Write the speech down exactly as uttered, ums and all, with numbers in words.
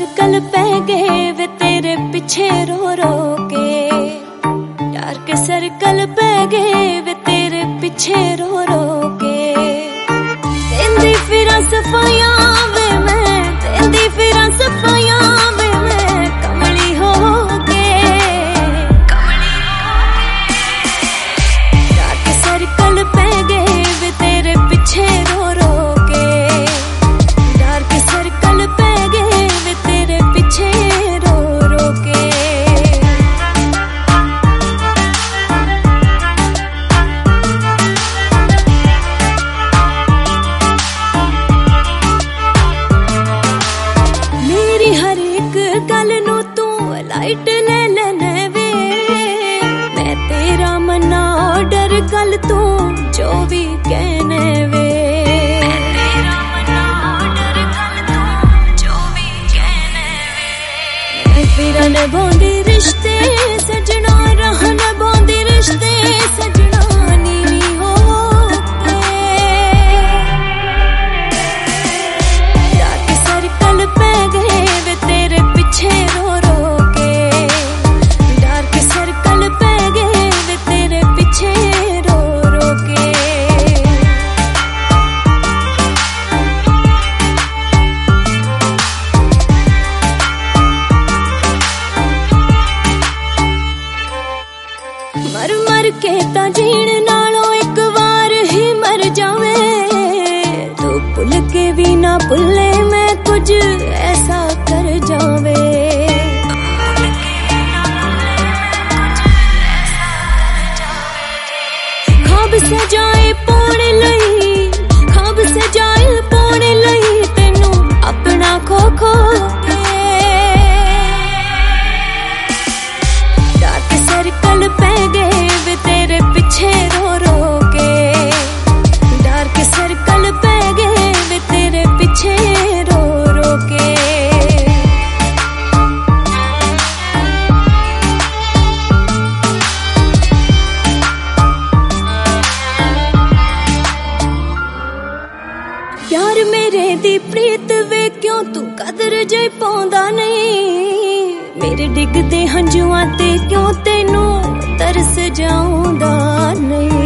Circle पै गए वे तेरे पीछे रो रो के, यार के सर्कल पै गए वे तेरे पीछे रो रो के। देंदी फिरा सफाइयां वे मैं, देंदी फिरा सफाइयां वे मैं, कमली हो के, कमली हो के। यार के सर्कल पै गए वे तेरे पीछे रो रो के, यार के सर्कल पै गए वे तेरे पीछे रो रो के। मेरी हर एक गल नू तू लाइट ले लेने वे, मैं तेरा मना ऑर्डर कल तू जो भी कहने वे, मैं तेरा मना ऑर्डर कल तू जो भी कहने वे। मैं फिर निभांदी रिश्ते सजना, रह निभांदी रिश्ते सजना, नीवी हो के। यार के सर्कल पै गए वे तेरे पीछे रो रो के, यार के सर्कल पै गए वे तेरे पीछे रो रो के। मर मर के ता जीण नालों एक बार ही मर जावे, तू भुल के भी ना भुले मैं कुछ ऐसा कर जावे। ख्वाब सजाए पाने लई, ख्वाब सजाए पाने लई, तेनू अपना खो खो के। यार के सर्कल पै गए वे तेरे पीछे रो रो के, यार के सर्कल पै गए वे तेरे पीछे रो रो के। यार मेरे दी प्रीत वे क्यों तू कदर जे पाउंदा नहीं, मेरे डिगदे हंजुआं ते क्यों तेनू तरस जाऊंदा नहीं।